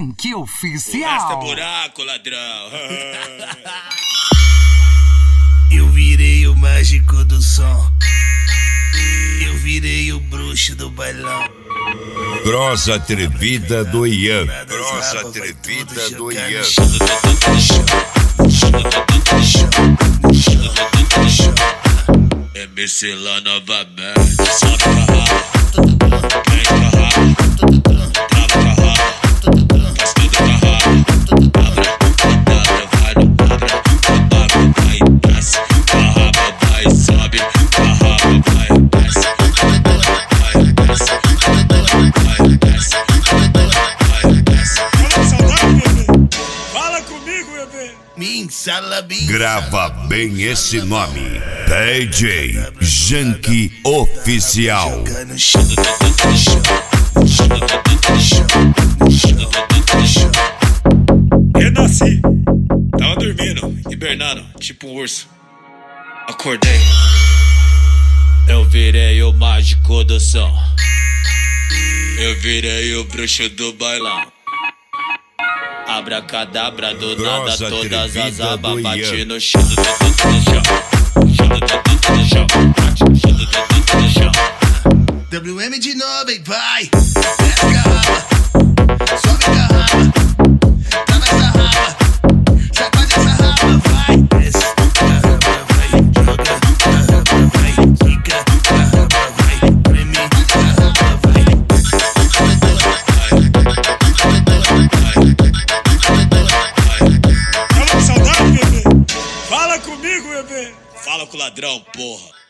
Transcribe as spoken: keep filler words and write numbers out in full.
Junk Oficial. Rasta buraco, ladrão. Eu virei o mágico do som. Eu virei o bruxo do bailão. Grossa atrevida do Ian. Grossa atrevida do Ian. É Mercelã novamente. Sobe pra raba, vem pra raba, trava pra raba, faz tudo pra raba. Abre a dobra, vai no abra, abre, vai, desce, pra raba, vai, sobe, pra raba, vai, desce, vai, desce, vai, desce, vai, desce. Fala saudade, bebê. Fala comigo, bebê. Min salabim. Grava bem esse nome. D J Junk Oficial. Joga no chão. Renasci. Tava dormindo, hibernando, tipo um urso. Acordei. Eu virei o mágico do som. Eu virei o bruxo do bailão. Abracadabra do nada, Grossa todas as atrevida abas do bate Ian. no chão. No chão. No chão. No chão. W M de novo, hein, vai. Desce garrafa, sobe garrafa, trava essa raba, sacode essa raba, vai. Desce garrafa, vai, joga garrafa, vai, quica garrafa, vai, treme garrafa, vai. Fala saudade, bebê. Fala comigo, bebê. Fala com o ladrão, porra.